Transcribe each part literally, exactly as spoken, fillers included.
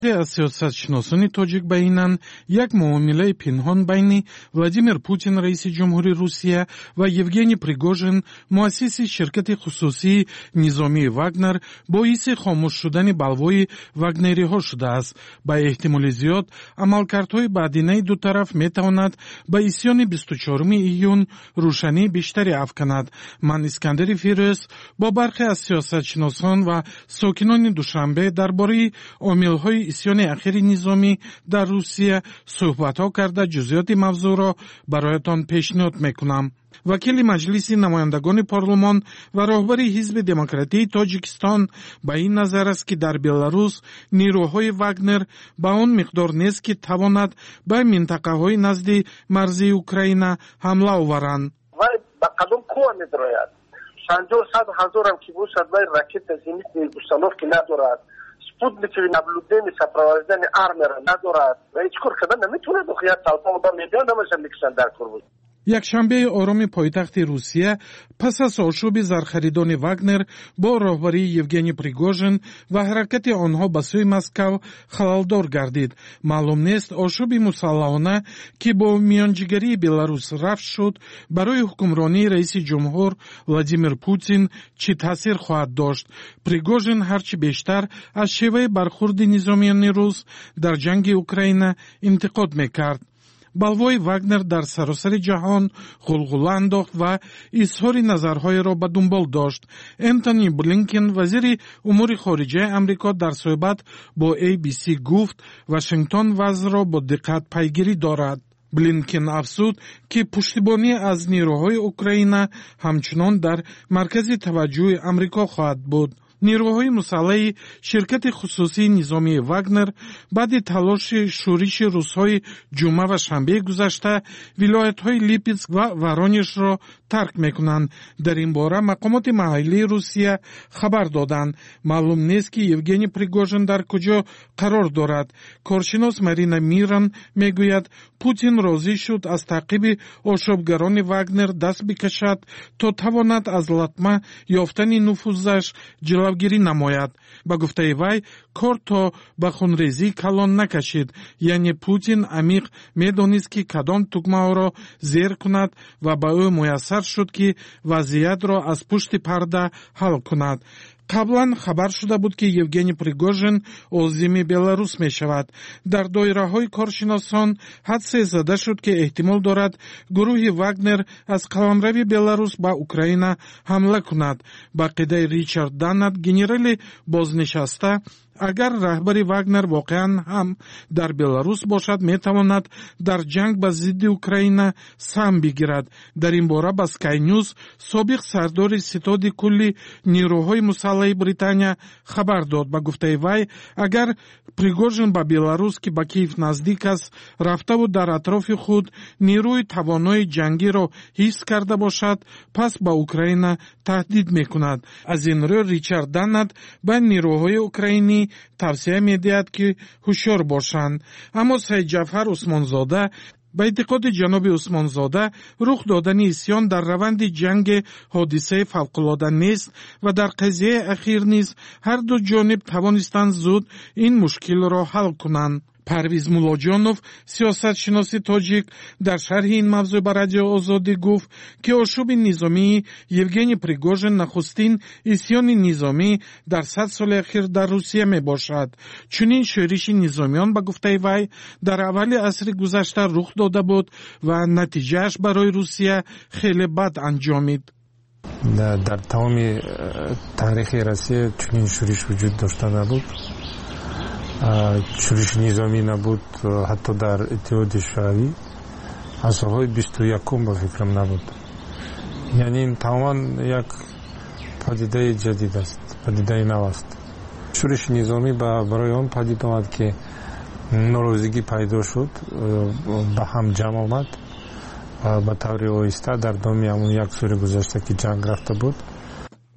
از سیاستشناسان تاجیک بیانند یک معامله پنهان بین ولادیمیر پوتین رئیس جمهوری روسیه و یوگنی پریگوژین مؤسس شرکت خصوصی نظامی واگنر باعث خاموش شدن بلوای واگنری ها شده است. با احتمال زیاد عملکردهای بعدینه دو طرف می تواند به اسیان بیست و چهارم ایون روشنی بیشتری افکند. من اسکندر فیروز با برخی از سیاستشناسان و ساکنان دوشنبه درباره عامل‌های اسیان اخیر نظامی در روسیه صحبت‌ها کرده جزئیات موضوع را برایتان پیشنهاد می‌کنم. وکیل مجلس نمایندگان پارلمان و راهبر حزب دموکراتی تاجیکستان به این نظر است که در بلاروس نیروهای واگنر به آن مقدار نیست که تواند به منطقه‌های نزد مرزی اوکراین حمله آورند. و به قدم کوه می‌دراید. پنجاه صد هزار هم که باشد و راکت زمینی установки ندارد. سپوتنیک نابلودنی سپروازدن آرمر ندارد و هیچ کار کردن نمیتونه دخیات سالتان با میدان نمیشه میکشن در کرد. یک شنبه آرام پایتخت روسیه پس از آشوب زرخریدان واگنر با راهبری یوگنی پریگوژین و حرکت آنها به سوی مسکو خلالدار گردید. معلوم نیست آشوب مسلحانه که با میانجیگری بلاروس رفت شد برای حکمرانی رئیس جمهور ولادیمیر پوتین چه تاثیر خواهد داشت. پریگوژین هرچی بیشتر از شیوه برخورد نظامیان روس در جنگ اوکراین انتقاد میکرد. بلوای واگنر در سراسر جهان غلغله انداخت و اظهار نظرهای را به دنبال داشت. انتونی بلینکن وزیر امور خارجه امریکا در صحبت با ای بی سی گفت واشنگتن وضع را با دقت پیگیری دارد. بلینکن افزود که پشتیبانی از نیروهای اوکراین همچنان در مرکز توجه امریکا خواهد بود. نیروهای مسلح شرکت خصوصی نظامی واگنر بعد تلاش شورش روس‌های جمعه و شنبه گذشته ولایت‌های لیپسک و ورانیش را ترک می‌کنند. در این باره مقامات محلی روسیه خبر دادند. معلوم نیست که یوگنی پریگوژین در کجا قرار دارد. کارشناس مارینا میران میگوید پوتین راضی شد از تعقیب آشوبگران واگنر دست بکشد تا تواند از لطمه یافتن نفوذش جلوگیری نماید. با گفته وی کار تا به خونریزی کلان نکشید. یعنی پوتین عمیق میدانست که کدام تکمه را زیر کند و به او میسر شد که وضعیت را از پشت پرده حل کند. قبلا خبر شده بود که یوگنی پریگوژین عازم بلاروس می شود. در دایره های کارشناسان حدس زده شد که احتمال دارد گروه واگنر از قلمرو بلاروس به اوکراین حمله کند. با قیده ریچارد دانت گنرال بازنشسته اگر رهبر واگنر واقعا هم در بلاروس باشد می تواند در جنگ با ضد اوکراین سهم بگیرد. در این باره با سکای نیوز سابق سردار ستاد کلی نیروهای مسلح بریتانیا خبر داد. با گفته وی اگر پریگوژین با بلاروس که با کیف نزدیک است رفته و در اطراف خود نیروی توانای جنگی را حفظ کرده باشد پس با اوکراین تهدید می کند. از این رو ریچارد دانت به نیروهای اوکراینی توصیه می دهد که هوشیار باشند. اما سید جعفر عثمانزاده به اعتقاد جناب عثمانزاده رخ دادن اسیان در روند جنگ حادثه فوق‌العاده نیست و در قضیه اخیر نیز هر دو جانب توانستند زود این مشکل را حل کنند. پرویز مولاجانوف سیاستشناس تاجیک در شرح این موضوع به رادیو آزادی گفت که آشوب نظامی یوگنی پریگوژین نخستین اسیان نظامی در صد سال اخیر در روسیه می باشد. چنین شورش نظامیان به گفته وی در اول عصر گذشته رخ داده بود و نتیجهش برای روسیه خیلی بد انجامید. در, در تمام تاریخ روسیه چنین شورش وجود داشته نبود. شورش نظامی نبود حتی در اتحاد شوروی از سالهای بیست و یکم به فکرم نبود. یعنی این تماما یک پدیده جدید است، پدیده نو است. شورش نظامی برای آن پدید آمد که ناراضگی پیدا شد، به هم جمع آمد و به طور آهسته در دامی همون یک سال گذشته که جنگ رفته بود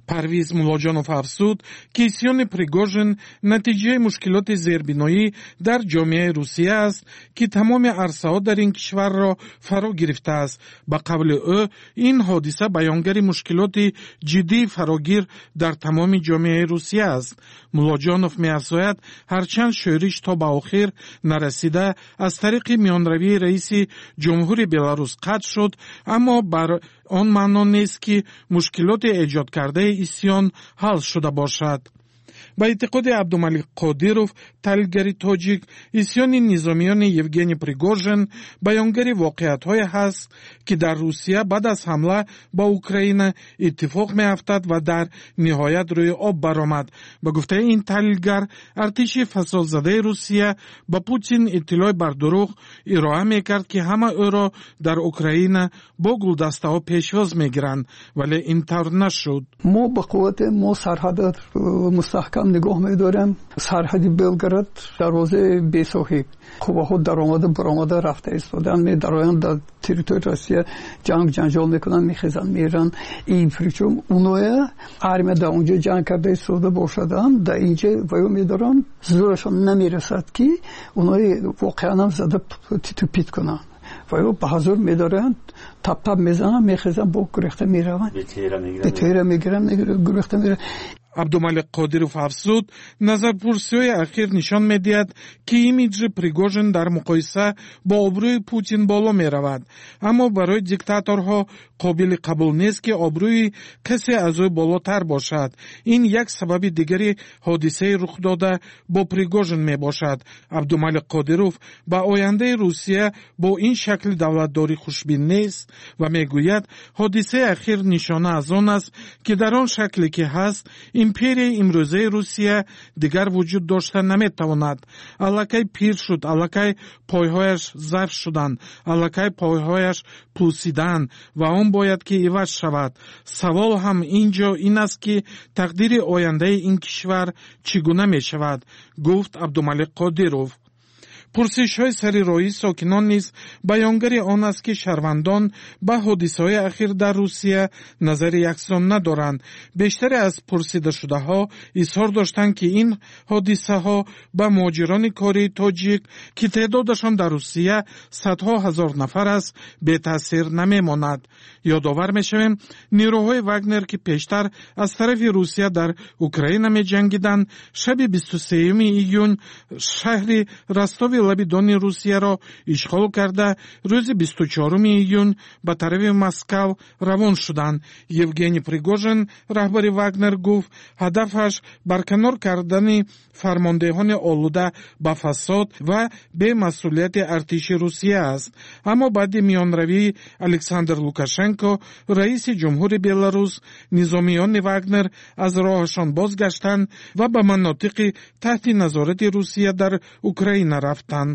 Парвиз Мулоҷонов афзуд, ки исьёни Пригожин натиҷаи мушкилоти зербиноӣ дар ҷомеаи Русия аст, ки тамоми арсаҳо дар ин кишварро фаро гирифтааст. Ба қавли ӯ, ин ҳодиса баёнгари мушкилоти ҷиддии фарогир дар тамоми ҷомеаи Русия аст. Мулоҷонов меафзояд, ҳарчанд шӯриш то ба охир нарасида аз тариқи миёнравии раиси ҷумҳури Беларус қатъ шуд, аммо бар он маъно нест, ки мушкилоти эҷодкардаи исьён ҳал шуда бошад. ба эътиқоди Абдумалик Қодиров, таҳлилгари тоҷик, исьёни низомиёни Евгений Пригожин баёнгари воқеиятҳое ҳаст, ки дар Русия баъд аз ҳамла ба Украина иттифоқ меафтад ва дар ниҳоят рӯи об баромад. Ба гуфтаи ин таҳлилгар, артиши фасодзадаи Русия ба Путин иттилоъ бар дурӯғ ироа мекард, ки ҳама ӯро дар Украина бо гулдастаҳо пешвоз мегиранд, вале ин тавр нашуд. мо ба қуввати мо сарҳадат мустаҳкам нигоҳ медорем. сарҳади Белград дарвозаи бесоҳиб, қувваҳо даромада баромада рафта истоданд, медароянд дар территорияи Россия ҷанг ҷанҷол мекунанд, мехезанд, меранд. ин причем уное армия дар онҷо ҷанг карда истода бошаданд, дар инҷа ваё медоранд, зӯрашон намерасад ки уное воқеан ҳам зада титупит кунанд. ваё ба ҳазур медоранд, тап-тап мезананд, мехезанд, бо гурехта мераванд, бетера мегиранд, гурехта мераванд. Абдумалик Қодиров афзуд, назарпурсиҳои ахир нишон медиҳад, ки имиҷи Пригожин дар муқоиса бо обрӯи Путин боло меравад. Аммо барои диктаторҳо қобили қабул нест, ки обрӯи касе аз ӯ болотар бошад. ин як сабаби дигари ҳодисаи рухдода бо Пригожин мебошад. Абдумалик Қодиров ба ояндаи Русия бо ин шакли давлатдорӣ хушбин нест ва мегӯяд, ҳодисаи ахир нишона аз он аст, ки дар он шакле ки ҳаст, империяи имрӯзаи Русия дигар вуҷуд дошта наметавонад. аллакай пир шуд, аллакай пойҳояш заф шуданд, аллакай пойҳояш пусиданд ва он бояд ки иваз шавад. савол ҳам ин ҷо ин аст, ки тақдири ояндаи ин кишвар чӣ гуна мешавад, гуфт Абдумалик Қодиров. пурсишҳои сари роҳи сокинон низ баёнгари он аст, ки шаҳрвандон ба ҳодисаҳои ахир дар Русия назари яксон надоранд. бештаре аз пурсидашудаҳо изҳор доштанд, ки ин ҳодисаҳо ба муҳоҷирони кории тоҷик, ки теъдодашон дар Русия садҳо ҳазор нафар аст, бетаъсир намемонад. ёдовар мешавем, нирӯҳои Вагнер, ки пештар аз тарафи Русия дар Украина меҷангиданд, шаби бисту сеюми июн шаҳри Ростови лаби дони Русияро ишғол карда, рӯзи бисту чоруми июн ба тарафи Москав равон шуданд. Евгений Пригожин, раҳбари Вагнер, гуфт, ҳадафаш барканор кардани фармондеҳони олуда ба фасод ва бемасъулияти артиши Русия аст. аммо баъди миёнравии Александр Лукашенко, раиси ҷумҳури Беларус, низомиёни Вагнер аз роҳашон бозгаштанд ва ба манотиқи таҳти назорати Русия дар Украина рафтанд.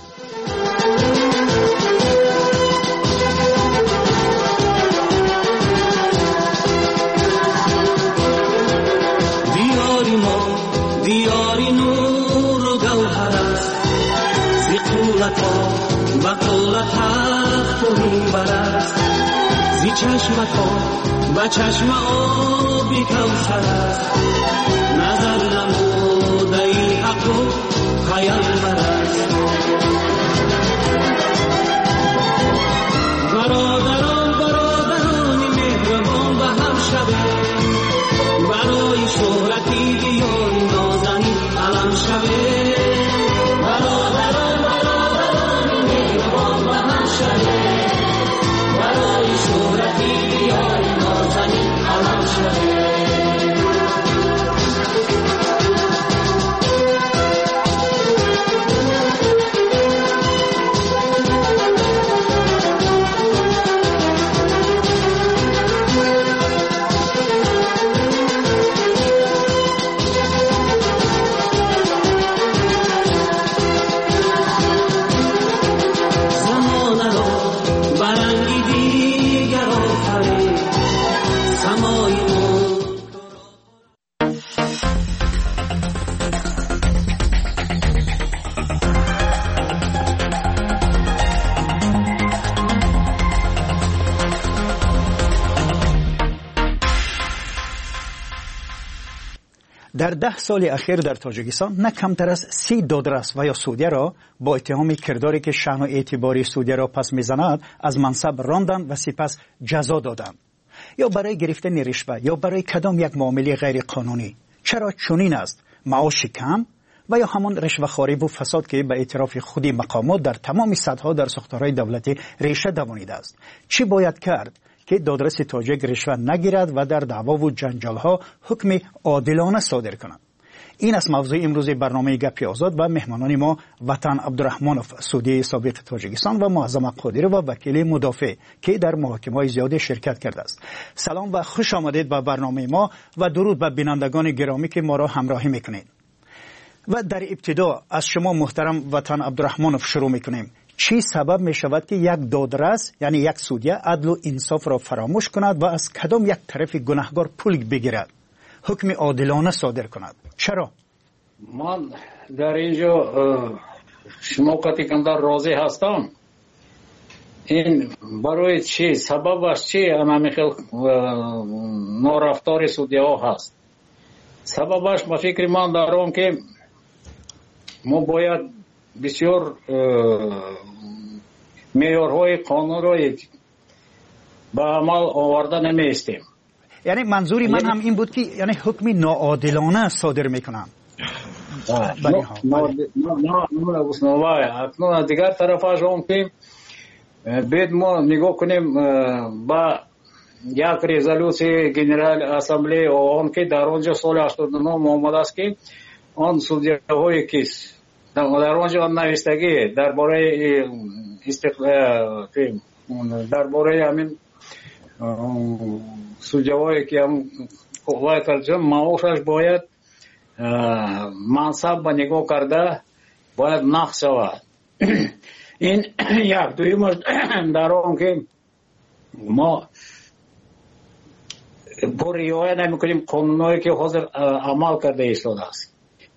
دیاری نور و گوهر است زی قولت ها و قولت حق و منبر است زی چشمت ها و چشم آبی کوثر است نظر نموده ای حق و پیامبر است برادران برادرانی مهربان به هم شوید برای شهرتی بیان نازنین علم شوید برادران برادرانی مهربان به هم شوید برای شهرتی بیان نازنین علم شوید در ده سال اخیر در تاجیکستان نه کمتر از سی دادرس و یا سودیه را با اتهام کرداری که شأن و اعتباری سودیه را پس میزند از منصب راندند و سپس جزا دادند، یا برای گرفتن رشوه یا برای کدام یک معامله غیر قانونی. چرا چنین است؟ معاش کم و یا همان رشوه‌خواری و فساد که به اعتراف خودی مقامات در تمام سطح‌ها در ساختارهای دولتی ریشه دوانیده است. چی باید کرد که دادرس تاجیک رشوه نگیرد و در دعوا و جنجال‌ها حکم عادلانه صادر کند؟ این است موضوع امروز برنامه گپ آزاد و مهمانان ما وطن عبدالرحمانوف سودی سابق تاجیکستان و معظم قادری و وکیل مدافع که در محاکمه‌های زیاد شرکت کرده است. سلام و خوش آمدید به برنامه ما و درود به بینندگان گرامی که ما را همراهی میکنید. و در ابتدا از شما محترم وطن عبدالرحمانوف شروع میکنیم. چی سبب می شود که یک دادرس یعنی یک سودیه عدل و انصاف را فراموش کند و از کدام یک طرف گناهکار پول بگیرد، حکم عادلانه صادر کند؟ چرا؟ من در اینجا شما وقتی که در راضی هستم، این برای چی سببش چی همین نارفتار سودیه ها هست؟ سببش به فکر من دارم که ما باید بسیار معیارهای قانون را به عمل آورده نمیستیم. یعنی منظوری من هم این بود که یعنی حکم ناعادلانه صادر میکنم. اکنون دیگر طرفش هم که باید ما نگاه کنیم با یک رزولوسی جنرال اسمبلی آن که در آنجا سال هشتاد و نه آمده است که آن سودیه های کیس در آنجا نوشتگی درباره استقلال درباره همین سودیه هایی که هم قوای کرده معاشش باید منصب به نگاه کرده باید نقص شود. این یک دویمش در آن که ما با رعایت نمی‌کنیم قانونایی که حاضر عمل کرده ایستاده است.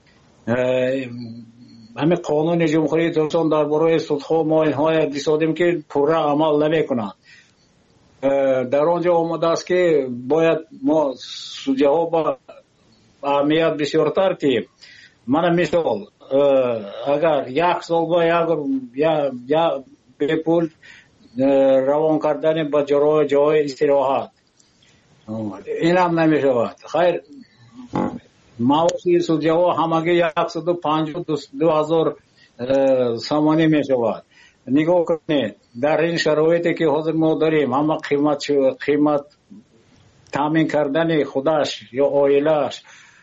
همین قانون جمهوری ترکستان درباره سودها ما اینها دیدیم که پورا عمل نمی‌کنند. در آنجا آمده است که باید ما سودیه ها با اهمیت بسیارتر تیم. من مثال اگر یک سال با یا یا به پول روان کردن به جای جای استراحت این هم نمی شود. خیر معاشی سودیه ها همگی صد و پنجاه و دو هزار سامانی می شود. نگاه کنید در این شرایطی که حاضر ما داریم همه قیمت قیمت تامین کردن خودش یا عائله‌اش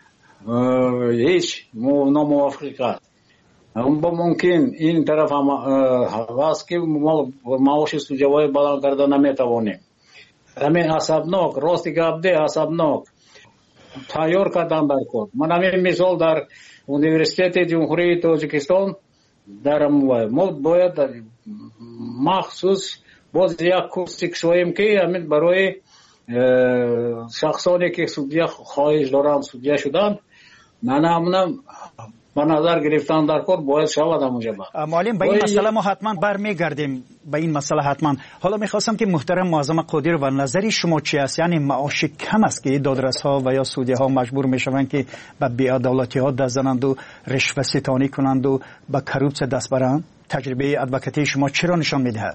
هیچ ناموافق است. هم با ممکن این طرف هم هست که ما معاش سودیه های بلند کرده نمیتوانیم. همین عصبناک راستی گفته عصبناک تیار کردن در کار. من همین مثال در اونیورسیت جمهوری تاجیکستان در ما باید مخصوص باز یک کورس کشویم که همین برای شخصانی که سودیه خواهش دارن سودیه شدن من همونم به نظر گرفتن در کار باید شود همونجا با معلم به این مسئله ما حتما برمیگردیم به این مسئله حتما. حالا میخواستم که محترم معظم قادری و نظری شما چی است؟ یعنی معاش کم است که دادرس ها و یا سودیه ها مجبور میشوند که به بی‌عدالتی ها دست زنند و رشوه ستانی کنند و به کروپسه دست برند؟ تجربه ادوکاتی شما چرا نشان میدهد؟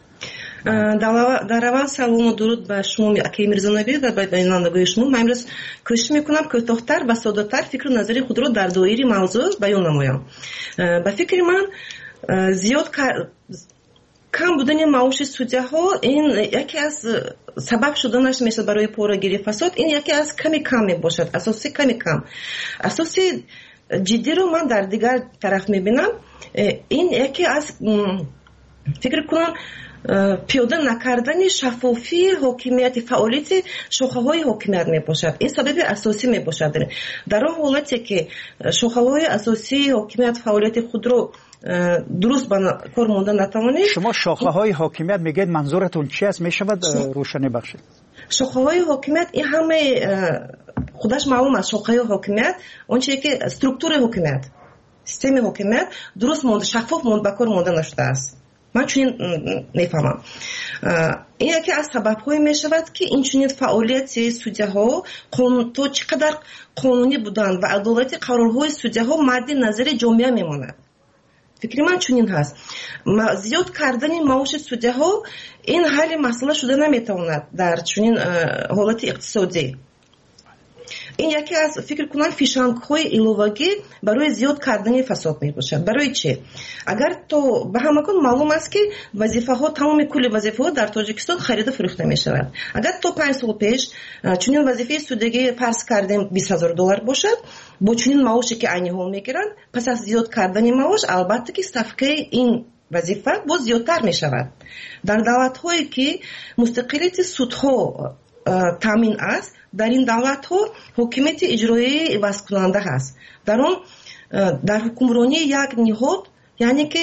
در اول سلام و درود به شما اکی میرزانوی و به بینندگان شما. من امروز کوشش میکنم کوتاه‌تر و ساده‌تر فکر و نظری خود را در دایره موضوع بیان نمایم. به فکر من زیاد کم بودن معاش سودیه ها این یکی از سبب شدنش میشه برای پورگیری فساد. این یکی از کمی کم میباشد، اساسی کمی کم. اساسی جدی رو من در دیگر طرف میبینم. این یکی از فکر کنم پیاده نکردن شفافی حاکمیت فعالیت شاخه‌های حاکمیت میباشد. این سبب اساسی میباشد. در اون حالتی که شاخه‌های اساسی حاکمیت فعالیت خود رو درست به کار ماندن نتوانید. شما شاخه‌های حاکمیت میگید منظورتون چی است؟ میشود روشنی بخشید؟ شاخه‌های حاکمیت این همه خودش معلوم است. شاخه‌های حاکمیت اون چیزی که استرکتور حاکمیت سیستم حاکمیت درست ماند شفاف ماند به کار مانده نشده است. من чунин мефаҳмам. ин яке аз сабабҳое мешавад ки инчунин фаъолияти судяҳо то чӣ қадар қонунӣ буданд ва адолати қарорҳои судяҳо мадди назари ҷомеа мемонад. фикри ман чунин ҳаст. зиёд кардани маоши судяҳо ин ҳалли масъала шуда наметавонад дар чунин ҳолати иқтисодӣ. ин яке аз фикр кунам фишангҳои иловагӣ барои зиёд кардани фасод мебошад. барои чӣ? агар то ба ҳамагон маълум аст ки вазифаҳо тамоми кулли вазифаҳо дар тоҷикистон харида фурӯхта мешавад. агар то панҷ сол пеш чунин вазифаи судягӣ фарз кардем бист ҳазор доллар бошад бо чунин маоше ки айни ҳол мегиранд, пас аз зиёд кардани маош албатта ки ставкаи ин вазифа боз зиёдтар мешавад. дар давлатҳое ки мустақилияти судҳо таъмин аст, дар ин давлатҳо ҳокимияти иҷроии ивазкунанда ҳаст. дар он дар ҳукмронии як ниҳод, яъне ки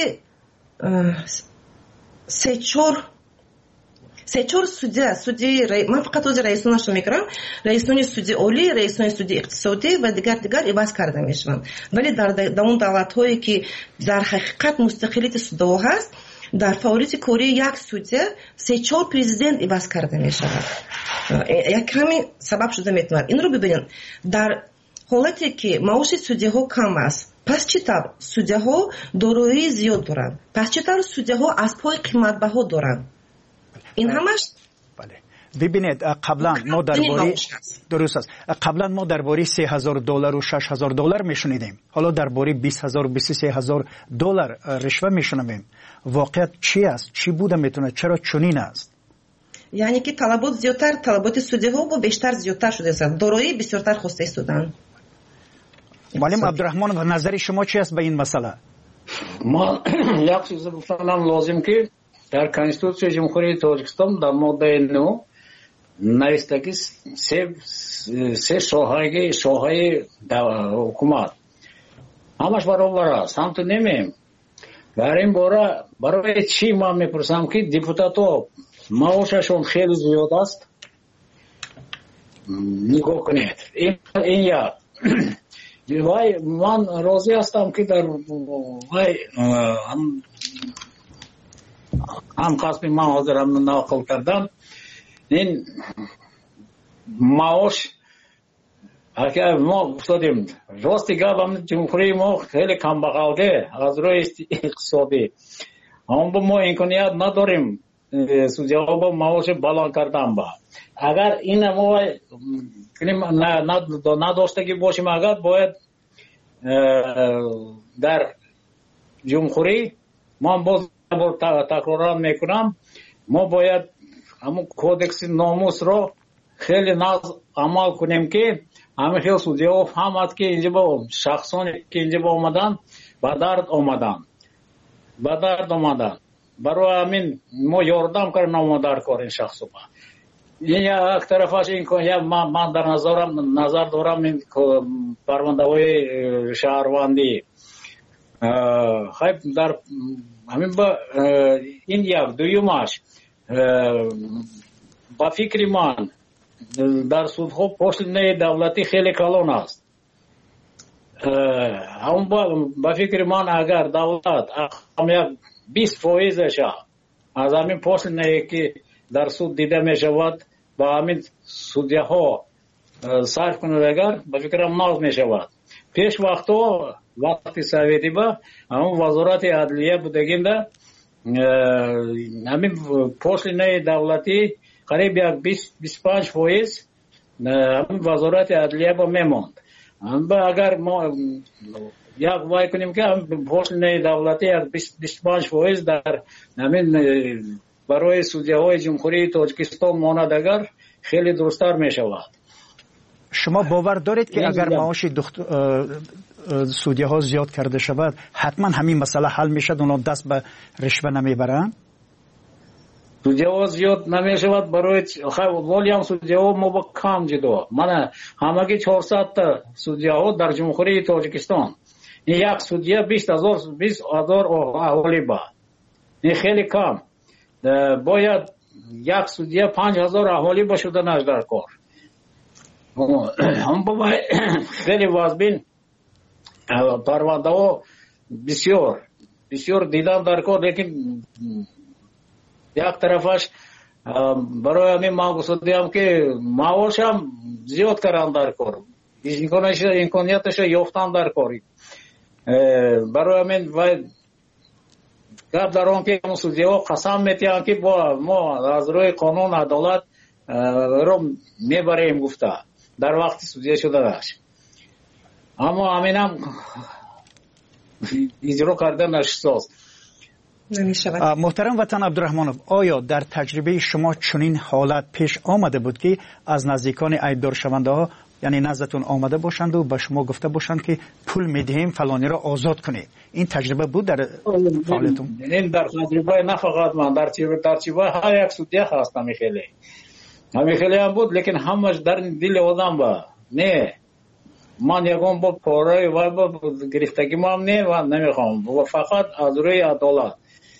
се чор се чор судя судяи ман фақат ози раисонашро мекунам, раисони суди олӣ, раисони суди иқтисодӣ ва дигар дигар иваз карда мешаванд. вале дар он давлатҳое ки дар ҳақиқат мустақилияти судҳо ҳаст, дар фаъолияти кории як судя се чор президент иваз карда мешавад. як ҳамин сабаб шуда метавонад. инро бибинед, дар ҳолате ки маоши судяҳо кам аст, пас чӣ тавр судяҳо дороии зиёд доранд, пас чӣ тавр судяҳо аспҳои қиматбаҳо доранд. ин ҳамаш бибинед, қаблан мо дар бори дуруст аст, қаблан мо дар бори се ҳазор доллару шаш ҳазор доллар мешунидем, ҳоло дар бори бист ҳазор бисту се ҳазор доллар ришва мешунавем. воқеият чӣ аст? чӣ буда метавонад? чаро чунин аст? яъне ки талабот зиёдтар, талаботи судяҳо бо бештар зиёдтар шудааст, дороии бисёртар хоста истоданд. муаллим Абдурахмонов, назари шумо чӣ аст ба ин масъала? ман як чиз гуфтанам лозим ки дар конститутсияи ҷумҳурии Тоҷикистон дар моддаи нӯ навистаги се се соҳаи соҳаи ҳукумат ҳамаш баробар аст. ҳам ту немеем. дар ин бора барои чӣ ман мепурсам ки депутатҳо маошашон хеле зиёд аст. нигоҳ кунед. ин як. вай ман розӣ ҳастам ки дар вай ҳам қасми ман ҳозир ҳам нақл кардам. ин маош агар мо уфтодем рости гап ҳам ҷумҳурии мо хеле камбағалде аз рӯи иқтисодӣ. аммо мо имконият надорем судяҳо бо маоши баланд кардан ба. агар ина мо надоштагӣ бошем, агар бояд дар ҷумҳурӣ ман боз такроран мекунам, мо бояд ҳамун кодекси номусро хеле нағз амал кунем ки ҳамин хел судяҳо фаҳмад ки инҷа бо шахсоне ки инҷа бо омадан ба дард омадан ба дард омадан барои ҳамин мо ёрдам кардем дар кори шахсо. ин як тарафаш ин ман дар назарам назар дорам ин парвандаҳои шаҳрвандӣ. хай дар ҳамин ба ин як дуюмаш ба фикри ман дар судҳо пошлинаи давлатӣ хеле калон аст. ҳамн ба фикри ман агар давлат як бист фоизаша аз ҳамин пошлинае ки дар суд дида мешавад ба ҳамин судяҳо сарф кунад, агар ба фикрам нағз мешавад. пеш вақтҳо вақти советӣ ба ҳамн вазорати адлия будагинда ҳамин пошлинаи давлатӣ қариб як бисту панҷ фоиз ҳамин вазорати адлия ба мемонд. агар мо як вай кунем ки пошлинаи давлатӣ як бисту панҷ фоиз дар ҳамин барои судяҳои ҷумҳурии Тоҷикистон монад, агар хеле дурусттар мешавад. шумо бовар доред ки агар маоши судяҳо зиёд карда шавад, ҳатман ҳамин масъала ҳал мешавад, онҳо даст ба ришва намебаранд? судяҳо зиёд намешавад барои волиам судяҳо мо ба кам ҷудо. мана ҳамаги чорсадта судяҳо дар ҷумҳурии Тоҷикистон, ин як судя бист ҳазор аҳолӣ ба. ин хеле кам. бояд як судя панҷ ҳазор аҳолӣ ба шуданаш дар кор. хеле вазбин парвандаҳо бисёр بسیار دیدن در کار، لیکن یک طرفش برای همین ما گفتیم که معاش هم زیاد کردن در کار، امکانیتش یافتن در کاری. برای همین باید گپ در آن که سودیا قسم میتیان که با ما از روی قانون عدالت رو میبریم گفته در وقتی سودیا شده داشت، اما همین هم اجرا کردنش ساز نمی‌شود. محترم وطن عبدالرحمنوف، آیا در تجربه شما چنین حالت پیش آمده بود که از نزدیکان عیبدار شونده ها یعنی نزدتون آمده باشند و به شما گفته باشند که پول میدهیم فلانی را آزاد کنید؟ این تجربه بود در فعالیتون؟ این در تجربه نه فقط من، در تجربه هر یک سودیا هست. همین خیلی همین خیلی هم بود، لیکن همش در دل آدم با نه من یکم با پاره و با گرفتگی ما هم نه و نمیخوام و فقط از روی عدالت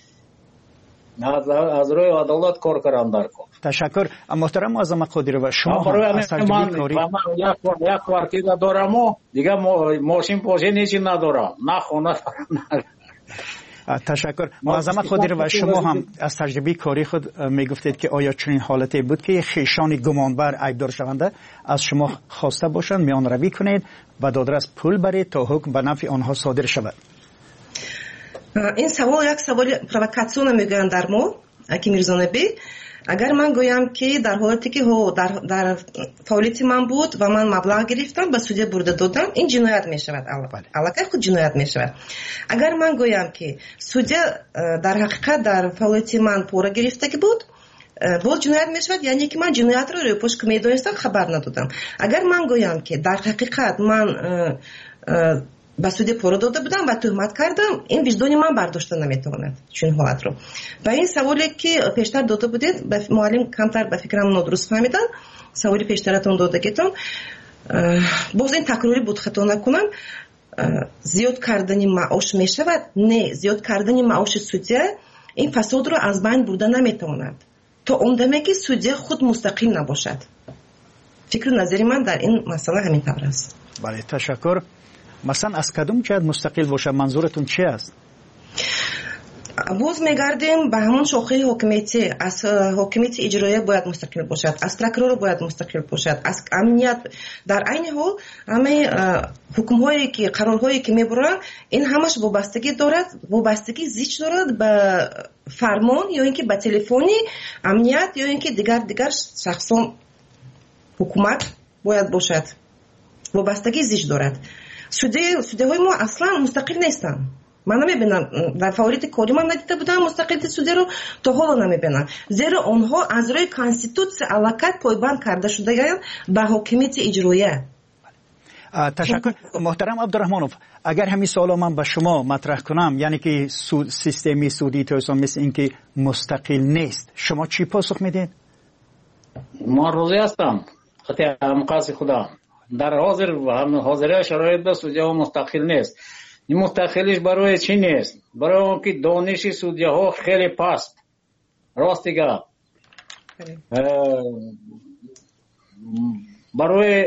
از روی عدالت کار کردن در کار. تشکر. محترم معظم قادری و شما هم از تجربه کاری یک کارتیدا دارم و دیگه ماشین پاشه نیچی ندارم، نه خونه دارم. تشکر. معظم قادری و شما هم از تجربه کاری خود میگفتید که آیا چنین حالتی بود که خیشان گمانبر عیبدار شونده از شما خواسته باشند میان روی کنید و دادرس پول برید تا حکم به نفع آنها صادر شود؟ این سوال یک سوال پرووکاسیون میگن در ما اکی میرزانبی. اگر من گویم که در حالتی که در در فعالیت من بود و من مبلغ گرفتم به سودیا برده دادم، این جنایت می شود. علاقه خود جنایت می شود. اگر من گویم که سودیا در حقیقت در فعالیت من پول گرفته که بود، بود جنایت می شود، یعنی که من جنایت رو روی پشت میدونستم خبر ندادم. اگر من گویم که در حقیقت من با سودیا پول داده بودم و تهمت کردم، این وجدان من برداشته نمیتواند چون حالت رو. و این سوالی که پیشتر داده بودید به معلم کمتر به فکرم نادرست فهمیدن، سوالی پیشترتون دادگیتون باز این تکراری بود خطا نکنم. زیاد کردن معاش میشود؟ نه، زیاد کردن معاش سودیا این فساد رو از بین برده نمیتواند تا اون دمی که سودیا خود مستقل نباشد. فکر نظری من در این مسئله همین طور است. بله تشکر. مثلا از کدوم جهت مستقل باشه منظورتون چی است؟ باز میگردیم به همون شاخه حکومتی. از حکومت اجرایی باید مستقل باشد، از پروکرور باید مستقل باشد، از امنیت. در عین حال همه حکم هایی که قرار هایی که میبرن این همش وابستگی دارد، وابستگی زیچ دارد به فرمان یا اینکه به تلفنی امنیت یا اینکه دیگر دیگر شخصان حکومت باید باشد. وابستگی زیچ دارد. سودی سودی های ما اصلا مستقل نیستن. من نمیبینم در فعالیت کاری من ندیده بودم مستقل سودی رو، تا حالا نمیبینم، زیرا آنها از روی کانستیتوسیون علاقت پایبند کرده شده به حکومت اجرایی. تشکر. محترم عبدالرحمنوف، اگر همین سوال من به شما مطرح کنم، یعنی که سود سیستمی سودی توسان مثل این که مستقل نیست، شما چی پاسخ میدین؟ ما روزی هستم خطی مقاصد خدا در حاضر و هم حاضره شرایط به سودیا مستقل نیست. این مستقلیش برای چی نیست؟ برای اون که دانش سودیا ها خیلی پست. راست دیگه برای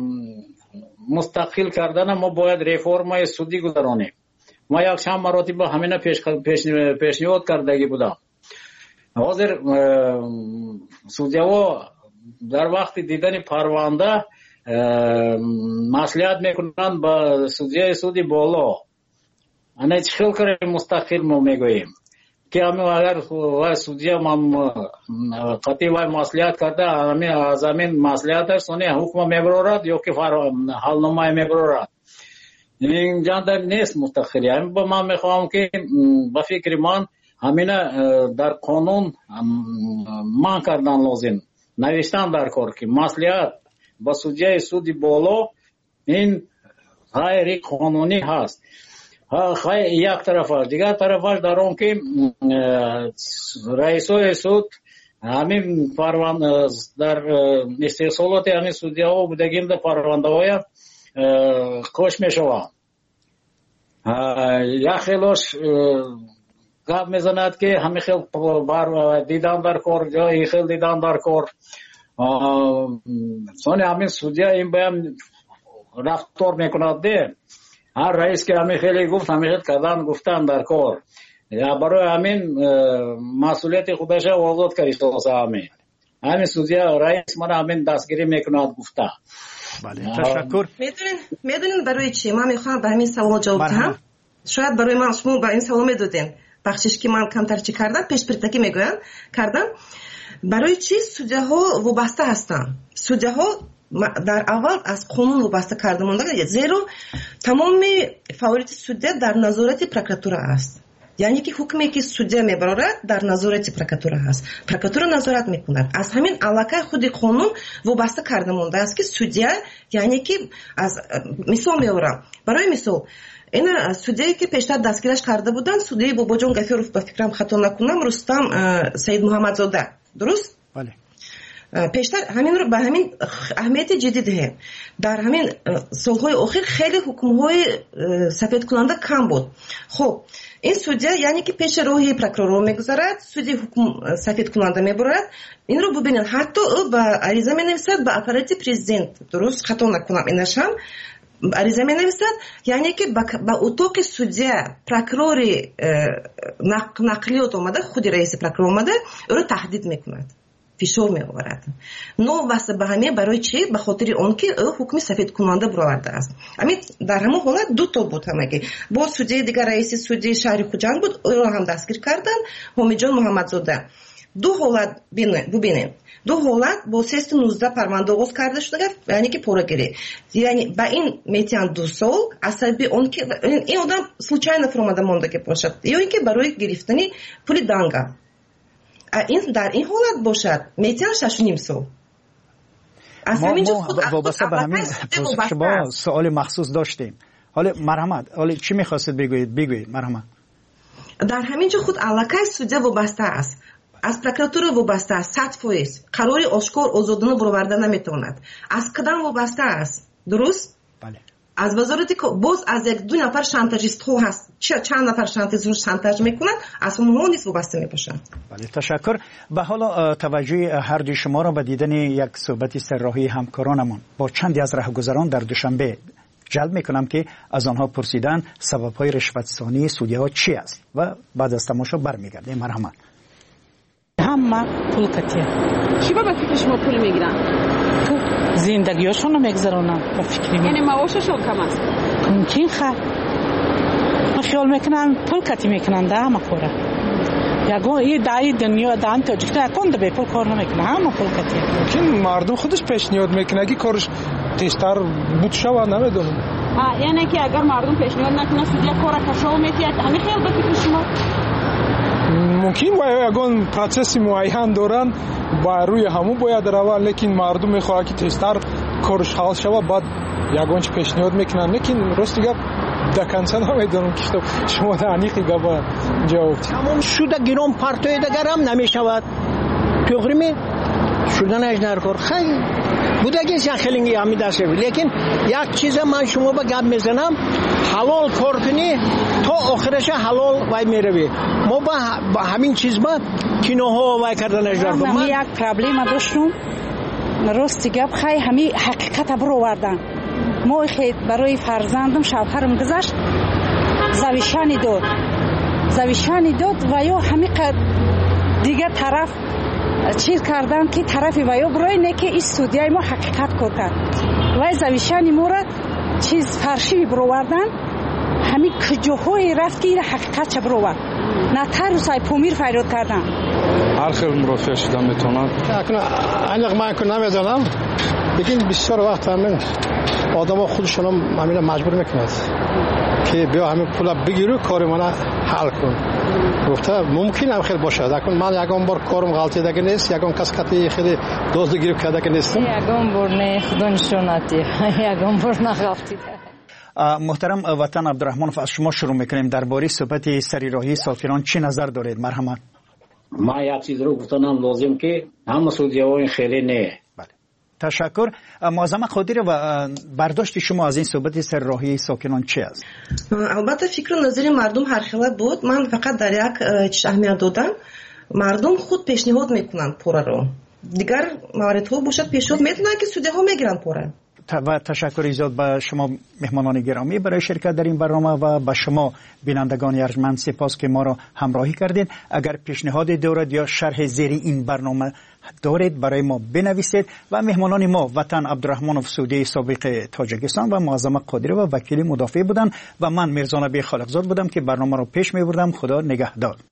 مستقل کردن ما باید ریفورم سودی گذرانیم. ما یک چند مراتب همینه پیش پیشنهاد کردگی بودم. حاضر سودیا ها در وقت دیدن پرونده مسئولیت میکنند با سودیا سودی بالا. انا چخیل کریم مستقل ما میگوییم که همین اگر سودیا ما قطعی و مسئولیت کرده همین از همین مسئولیتش سونی حکم میبرورد یا که حالنامه میبرورد. این جان نیست مستقلی. همین با من میخوام که با فکر من همین در قانون من کردن لازم، نوشتن در کار که مسئولیت با سودیا سودی بالا این غیر قانونی هست. خیلی یک طرفش، دیگر طرفش در اون که رئیسای سود همین پرونده در استحصالات همین سودیا ها بودگیم در پرونده های کش می شود. یک خیلیش گپ میزند که همین خیلی بر دیدن در کار یا خیلی دیدن در کار سانی همین سودیا این باید رفتار میکند ده هر رئیس که همین خیلی گفت همین کردن گفتن در کار یا برای همین مسئولیت خودش آزاد کردی سازه همین همین سودیا رئیس من همین دستگیری میکند گفته. بله تشکر. میدونین میدونین برای چی من میخوام به همین سوال جواب بدم. شاید برای من شما با این سوال میدادین بخشش که من کمتر چی کردم پیش پرتکی میگویم کردم. برای چی سودیاها وابسته هستن؟ سودیاها در اول از قانون وابسته کرده مونده زیرا تمام فعالیت سودیا در نظارت پروکراتور است. یعنی که حکمی که سودیا میبرد در نظارت پروکراتور هست. پروکراتور نظارت میکند. از همین علاقه خود قانون وابسته کرده مونده است که سودیا یعنی که از مثال میورم برای مثال این سودیایی که پیشتر دستگیرش کرده بودن سودیای باباجان گفیروف با فکرم خطا نکنم رستم سید محمدزاده درست؟ بله. پیشتر همین رو به همین اهمیت جدی ده در همین سالهای اخیر خیلی حکم‌های سفید کننده کم بود. خب این سودیا یعنی که پیش روی پروکرور میگذارد سودی حکم سفید کننده میبرد این رو ببینید حتی او با عریضه مینویسد به اپارات پرزیدنت درست خطا نکنم اینش هم عریضه مینویسد یعنی که با اتاق سودیا پروکرور نقلیات اومده خود رئیس پروکرور اومده او رو تهدید میکند فشار میآورد. نو واسه به همه برای چی؟ به خاطر اون که او حکم سفید کننده برآورده است. همین در همون حالت دو تا بود همگی. با سودی دیگر رئیس سودی شهر خوجند بود او رو هم دستگیر کردن حمیدجان محمدزاده. دو حالت ببینید دو حالت با سیست نوزده پرونده آغاز کرده شده یعنی که پورگیری یعنی با این میتیان دو سال عصبی اون که این آدم случайно فرامده مونده که باشد یا اینکه برای گرفتن پول دانگا این در این حالت باشد میتیان شش و نیم سال. ما ما وابسته به همین شما سوال مخصوص داشتیم. حالا مرحمت حالا چی میخواستید بگویید بگویید مرحمت. در همین جا خود علاقه سودیا وابسته است. از پروکراتور وابسته است. صد فیصد قراری آشکار آزادانه برآورده نمیتواند. از کدام وابسته است؟ درست؟ بله. از وزارتی که باز از یک دو نفر شانتاژیست ها هست چه چند نفر شانتاژ شانتاژ میکنند از اونها نیست وابسته میباشند. بله تشکر. به حالا توجه هر دوی شما را به دیدن یک صحبت سرراهی همکارانمون با چندی از راهگذران در دوشنبه جلب میکنم که از آنها پرسیدن سبب‌های رشوت‌ستانی سودی‌ها چی است و بعد از تماشا برمیگردیم. مرحمت. همه پول کتیه. کی با فکر شما پول میگیرن؟ تو زندگیشون رو میگذرونن با فکری می. یعنی معاششون کم است. ممکن خیر. ما خیال میکنن پول کتی میکنن ده همه کوره. یگو این دایی دنیا دان تاجیکتا کنده به پول کار نمیکنه همه پول کتیه. ممکن مردم خودش پیشنهاد میکنه اگه کارش تیزتر بود شود نمیدونم. آ یعنی که اگر مردم پیشنهاد نکنه سودیا کار کشو میتیه همین خیال با فکر شما ممکن باید اگه پروسس معین دارن با روی همون باید روان لیکن مردم میخواد که تیزتر کارش حل شود بعد یگانچ پیشنهاد میکنن لیکن راست گپ دکنسه نمیدونم که شما دانیقی گپ جواب تمام شده گیرم پرتوی دیگر هم نمیشود توغری می شدن اجنر کار خیلی بوده که خیلی همی دسته بود لیکن یک چیز من شما با گپ میزنم حلال کار کنی تا آخرش حلال وای میروی ما با همین چیز ما کینوها وای کردن اجرا کنم من یک پرابلم داشتم راستی گپ خیلی همی حقیقت برو وردن ما خیلی برای فرزندم شوهرم گذاشت زویشانی داد زویشانی داد و یا همی دیگه طرف چیز کردن که طرف ویا برای نه که این سودیای ما حقیقت کرد و زویشانی ما را چیز فرشی برووردن همین کجاهای رفت که این حقیقت چه بروورد نه تر سای پومیر فریاد کردن هر خیلی مرافع شدن میتونن اکنون انق من که نمیدانم بگین بسیار وقت همین آدم ها خودشون همین مجبور میکنند که بیا همین پول بگیرو کار من حل کن گفته ممکن هم خیلی باشه اکنون من یکم بار کارم غلطی دیگه نیست یکم کس کتی خیلی دوست گیرو کرده که نیستم یکم بار نه خدا نشوناتی یکم بار نغلطی محترم وطن عبدالرحمن از شما شروع میکنیم درباره صحبت سریراهی ساکنان چی نظر دارید مرحمت. ما یک چیز رو گفتنم لازم که همه سودیاوین خیلی نه. بله تشکر. معظم قادری و برداشت شما از این صحبت سریراهی ساکنان چی است؟ البته فکر و نظر مردم هر خیلی بود من فقط در یک چیز اهمیت دادم مردم خود پیشنهاد میکنن پوره رو دیگر موارد ها باشد پیشنهاد میتونن که سودیها میگیرن پوره و تشکر زیاد به شما مهمانان گرامی برای شرکت در این برنامه و به شما بینندگان ارجمند سپاس که ما را همراهی کردید. اگر پیشنهادی دارید یا شرح زیر این برنامه دارید برای ما بنویسید. و مهمانان ما وطن عبدالرحمنوف سودی سابق تاجیکستان و معظم قادری و وکیل مدافع بودند و من میرزا نبی خالقزاد بودم که برنامه را پیش میبردم. خدا نگهدار.